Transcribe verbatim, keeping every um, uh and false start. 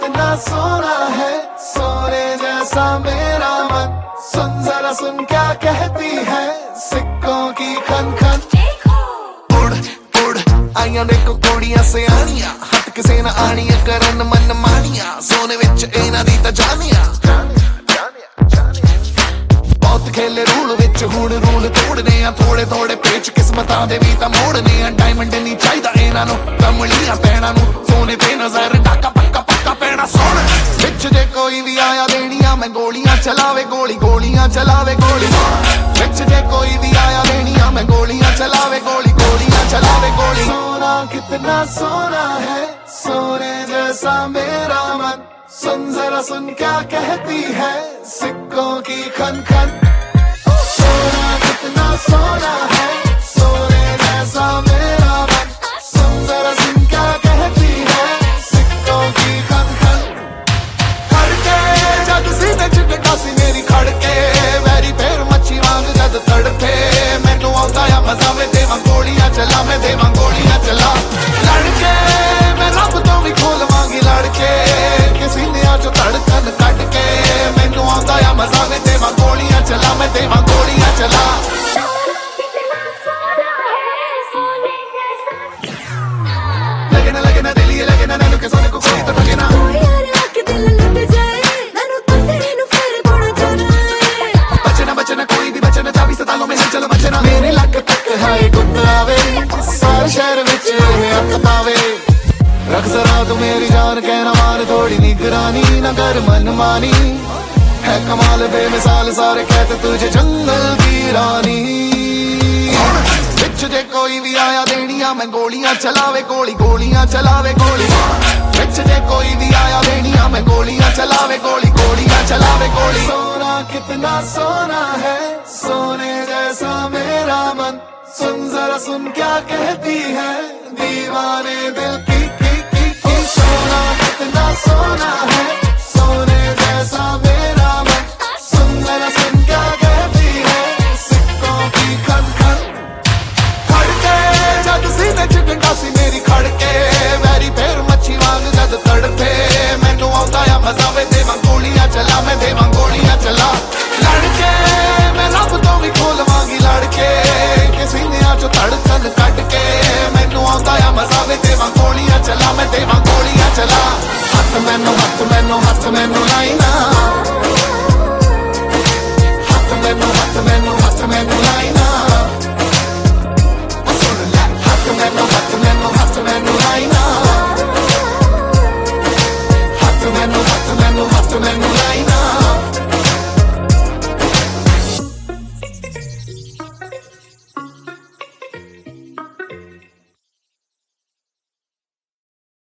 कितना सोना है, सोने जैसा मेरा मन। सुन जरा सुन क्या कहती है सिक्कों की खन खन। उड़ उड़ आइया देखो कोड़ियां से आनिया, हट किसे ना आनिया करन मन मानिया, सोने विच इना दी तां जानिया। बहुत खेले रूल विच हुण रूल तोड़ने आ, थोड़े थोड़े पेच किस्मतां दे वी तां मोड़ने आ। डायमंड नहीं चाहिदा इना नूं, कमलियां पैणा नूं, सोने ते नजर डाका पक्का पक्का पैणा सोना। विच जे कोई भी आया देनिया मैं गोलियां चलावे, गोली गोलियां चलावे गोली। विच जे कोई भी आया देनिया मैं गोलियां चलावे, गोली गोलियां चलावे गोली। सोना कितना सोना है, सोने जैसा मेरा मन। सुन जरा सुन क्या कहती है सिक्कों की खन खन। सोना कितना सोना है, सोने जैसा मेरा मन। सुन जरा सुन क्या कहती है सिक्कों की खन खन। खड़के जद सीने च गंढासी मेरी खड़के, वैरी पैर मच्छी वांग जद तड़के। मैनू आउंदा आ मजा वे देवां गोलियां चला, मैं देवां गोलियां चला। लड़के मैं रब तो भी खोलवांगी लड़के, किसी ने आ जो धड़कन कट के। मैनू आउंदा आ मजा वे देवां गोलियां चला, मैं देवां गोलियां चला। लगे ना लगे ना दिल ये लगे ना नैनू के सोने को कोई तो ठगे ना। बचना बचना कोई भी बचना चाबी सतालों में है चलो बचना। मेरे लक तक है गुत्तावे, सारे शहर विच हक पावे। रख जरा तू मेरी जान कहना मार थोड़ी निगरानी, न कर मन मानी। है कमाल बेमिसाल सारे कहते तुझे जंगल की रानी। विच जे कोई भी आया देनिया मैं गोलियां चलावे, गोली गोलियां चलावे गोली। विच जे कोई भी आया देनिया मैं गोलियां चलावे, गोली गोलियां चलावे गोली। सोना कितना सोना है, सोने जैसा मेरा मन। सुन जरा सुन क्या कहती है दीवाने दिल की की की की। सोना कितना सोना है, सोने जैसा मेरा मन। सुन जरा सुन क्या कहती है सिक्कों की खन खन। खड़के जद सीने च गंढासी मेरी खड़के, वैरी पैर मच्छी वांग जद तड़पे। मैनू आउंदा आ मजा वे देवां गोलियां चला, मैं देवां गोलियां चला। लड़के मैं रब तो भी खोलवांगी लड़के, किसी ने आ जो धड़कन कट के। मैनू आउंदा आ मजा वे देवां गोलियां चला, मैं देवां गोलियां चला। हथ मैनू हथ मैनू हथ मैनू लाई ना, हथ मैनू हथ मैनू हथ मैनू लाई ना। सुन ले हथ मैनू हथ मैनू हथ मैनू लाई ना, हथ मैनू हथ मैनू हथ मैनू